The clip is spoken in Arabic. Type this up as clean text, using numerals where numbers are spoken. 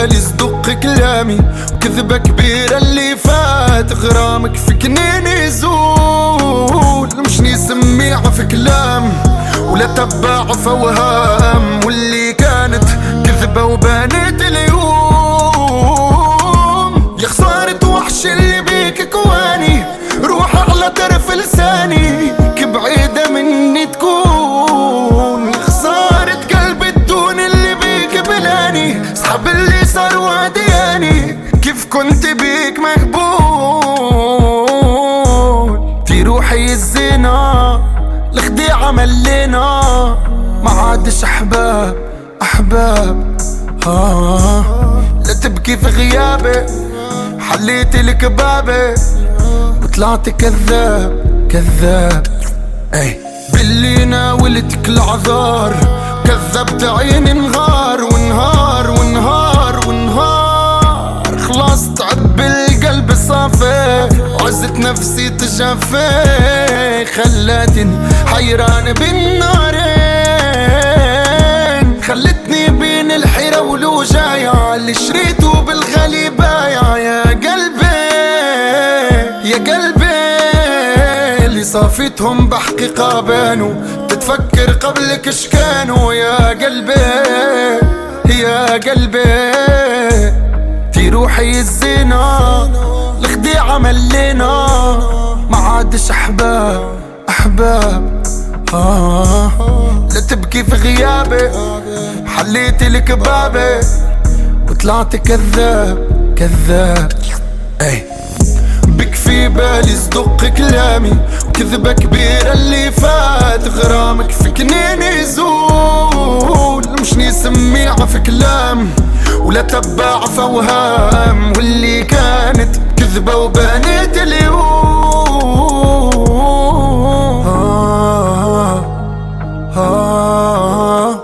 بالي صدق كلامي، وكذبة كبيرة اللي فات غرامك فيكني يزول. مش نسميع في كلام ولا تبع في اوهام، واللي كانت كذبة وبانت اليوم. يا خسارة وحش اللي بيك كواني، روح على طرف لساني كبعيدة مني تكون. يا خسارة قلبي الدون اللي بيك بلاني، صحاب اللي صار وعدياني كيف كنت بيك مقبول. في روحي الزنا الخديعة ملينا، ما عادش احباب احباب. لا تبكي في غيابي، حليت لك بابي وطلعت كذاب كذاب. اي باللي ناولتك العذار، كذبت عيني نهار ونهار ونهار ونهار. خلاص تعب القلب صافي، وعزت نفسي تجافي، خلتني حيران بين نارين. خلتني بين الحيرة والوجايع، اللي شريته بالغالي بايع. يا قلبي يا قلبي اللي صافيتهم بحقيقة بانوا، تتفكر قبلك شكانوا. يا قلبي يا قلبي في روحي الزنا الخديعة ملينا، ما عادش احباب احباب. لا تبكي في غيابي، حليت لك بابي وطلعت كذاب كذاب. اي بك في بالي صدق كلامي، وكذبة كبيرة اللي فات غرامك فيكني يزول. مش نسميع في كلام ولا تبع في اوهام، واللي كانت كذبة وبانت اليوم.